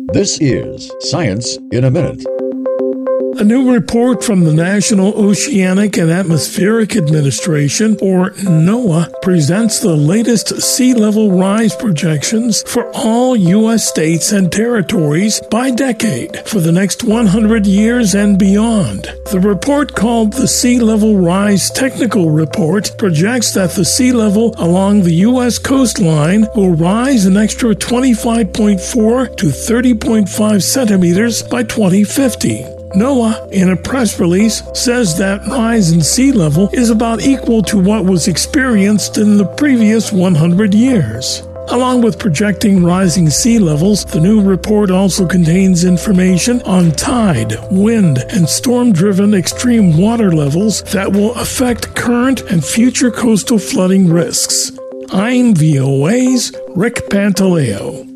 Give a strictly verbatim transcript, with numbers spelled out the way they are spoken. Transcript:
This is Science in a Minute. A new report from the National Oceanic and Atmospheric Administration, or NOAA, presents the latest sea level rise projections for all U S states and territories by decade for the next one hundred years and beyond. The report, called the Sea Level Rise Technical Report, projects that the sea level along the U S coastline will rise an extra twenty-five point four to thirty point five centimeters by twenty fifty. NOAA, in a press release, says that rise in sea level is about equal to what was experienced in the previous one hundred years. Along with projecting rising sea levels, the new report also contains information on tide, wind, and storm-driven extreme water levels that will affect current and future coastal flooding risks. I'm V O A's Rick Pantaleo.